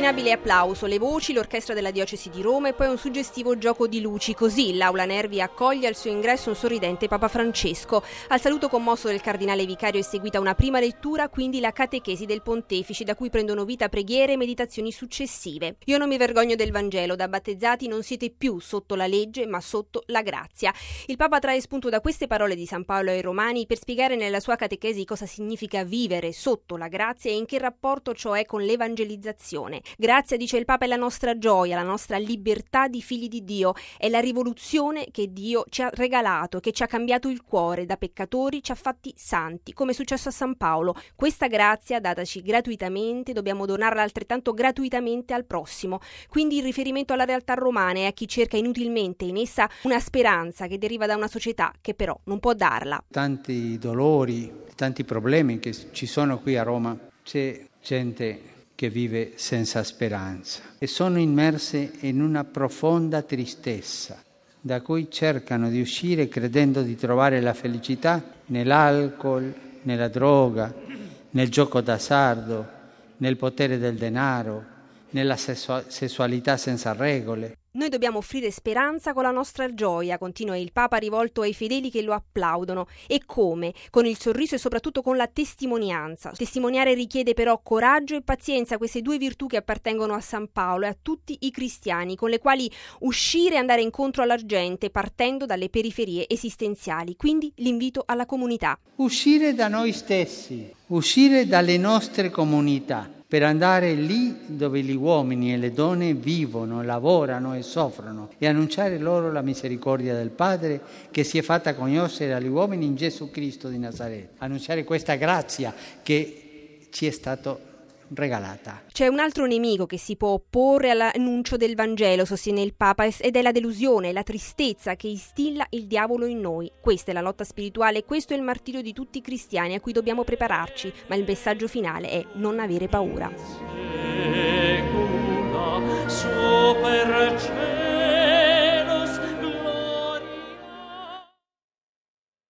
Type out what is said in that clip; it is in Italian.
Inimmaginabile applauso, le voci, l'orchestra della diocesi di Roma e poi un suggestivo gioco di luci. Così l'Aula Nervi accoglie al suo ingresso un sorridente Papa Francesco. Al saluto commosso del cardinale vicario è seguita una prima lettura, quindi la catechesi del pontefice, da cui prendono vita preghiere e meditazioni successive. Io non mi vergogno del Vangelo, da battezzati non siete più sotto la legge ma sotto la grazia. Il Papa trae spunto da queste parole di San Paolo ai Romani per spiegare nella sua catechesi cosa significa vivere sotto la grazia e in che rapporto ciò è con l'evangelizzazione. Grazia, dice il Papa, è la nostra gioia, la nostra libertà di figli di Dio, è la rivoluzione che Dio ci ha regalato, che ci ha cambiato il cuore, da peccatori ci ha fatti santi, come è successo a San Paolo. Questa grazia, dataci gratuitamente, dobbiamo donarla altrettanto gratuitamente al prossimo. Quindi il riferimento alla realtà romana e a chi cerca inutilmente in essa una speranza che deriva da una società che però non può darla. Tanti dolori, tanti problemi che ci sono qui a Roma, c'è gente che vive senza speranza e sono immerse in una profonda tristezza da cui cercano di uscire credendo di trovare la felicità nell'alcol, nella droga, nel gioco d'azzardo, nel potere del denaro, nella sessualità senza regole. Noi dobbiamo offrire speranza con la nostra gioia, continua il Papa rivolto ai fedeli che lo applaudono. E come? Con il sorriso e soprattutto con la testimonianza. Testimoniare richiede però coraggio e pazienza, queste due virtù che appartengono a San Paolo e a tutti i cristiani, con le quali uscire e andare incontro alla gente partendo dalle periferie esistenziali. Quindi l'invito alla comunità. Uscire da noi stessi, uscire dalle nostre comunità, per andare lì dove gli uomini e le donne vivono, lavorano e soffrono e annunciare loro la misericordia del Padre che si è fatta conoscere agli uomini in Gesù Cristo di Nazaretto. Annunciare questa grazia che ci è stata regalata. C'è un altro nemico che si può opporre all'annuncio del Vangelo, sostiene il Papa, ed è la delusione, la tristezza che instilla il diavolo in noi. Questa è la lotta spirituale, questo è il martirio di tutti i cristiani a cui dobbiamo prepararci, ma il messaggio finale è non avere paura.